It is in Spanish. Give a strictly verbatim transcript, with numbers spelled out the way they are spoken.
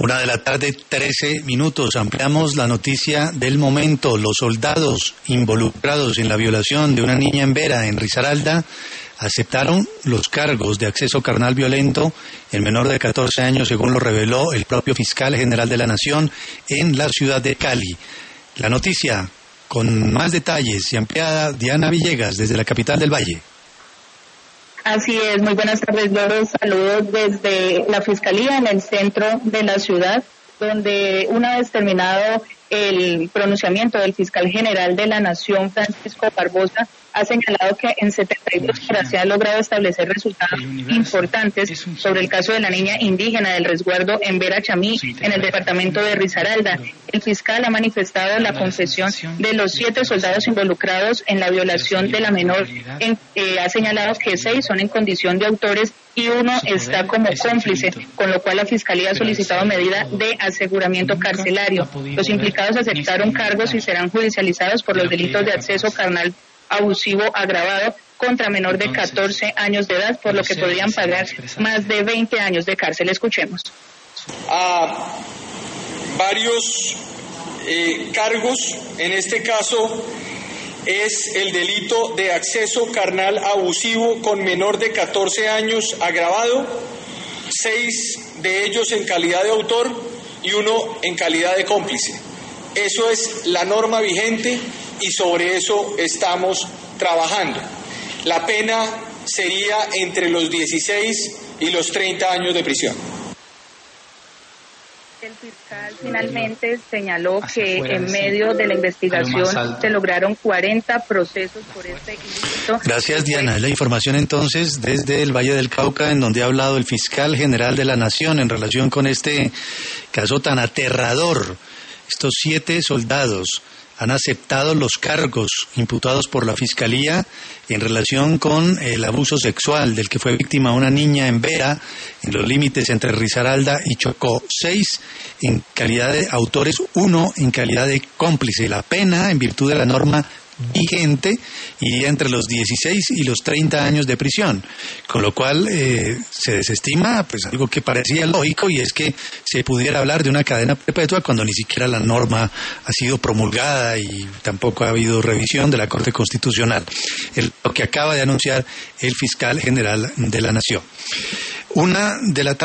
Una de la tarde, trece minutos. Ampliamos la noticia del momento. Los soldados involucrados en la violación de una niña en Vera, en Risaralda, aceptaron los cargos de acceso carnal violento en menor de catorce años, según lo reveló el propio fiscal general de la Nación en la ciudad de Cali. La noticia, con más detalles y ampliada, Diana Villegas, desde la capital del Valle. Así es, muy buenas tardes, Loro. Saludos desde la Fiscalía en el centro de la ciudad, donde una vez terminado el pronunciamiento del fiscal general de la Nación, Francisco Barbosa, ha señalado que en setenta y dos horas se ha logrado establecer resultados importantes sobre el caso de la niña indígena del resguardo en Vera Chamí, en el departamento de Risaralda. El fiscal ha manifestado la confesión de los siete soldados involucrados en la violación de la menor. En, eh, ha señalado que seis son en condición de autores y uno está como cómplice, con lo cual la Fiscalía ha solicitado medida de aseguramiento carcelario. Los implicados aceptaron cargos y serán judicializados por los delitos de acceso carnal abusivo agravado contra menor de catorce años de edad, por lo que podrían pagar más de veinte años de cárcel. Escuchemos. A varios eh, cargos, en este caso es el delito de acceso carnal abusivo con menor de catorce años agravado, seis de ellos en calidad de autor y uno en calidad de cómplice. Eso es la norma vigente y sobre eso estamos trabajando. La pena sería entre los dieciséis y los treinta años de prisión. El fiscal finalmente señaló que en medio de la investigación se lograron cuarenta procesos por este ilícito. Gracias, Diana. La información entonces desde el Valle del Cauca, en donde ha hablado el fiscal general de la Nación en relación con este caso tan aterrador. Estos siete soldados han aceptado los cargos imputados por la Fiscalía en relación con el abuso sexual del que fue víctima una niña en Vera, en los límites entre Risaralda y Chocó. Seis en calidad de autores, uno en calidad de cómplice. La pena, en virtud de la norma vigente, iría entre los dieciséis y los treinta años de prisión, con lo cual eh, se desestima pues algo que parecía lógico, y es que se pudiera hablar de una cadena perpetua cuando ni siquiera la norma ha sido promulgada y tampoco ha habido revisión de la Corte Constitucional. El, lo que acaba de anunciar el fiscal general de la Nación. Una de la